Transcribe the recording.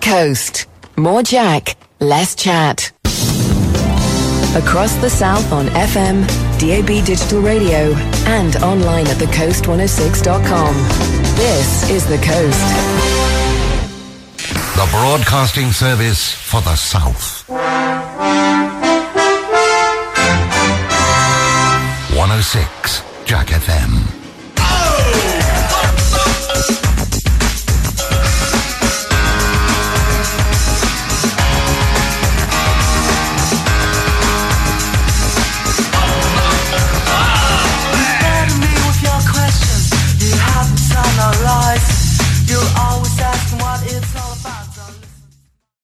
Coast. More Jack, less chat. Across the South on FM, DAB Digital Radio, and online at thecoast106.com. This is The Coast. The broadcasting service for the South. 106 Jack FM.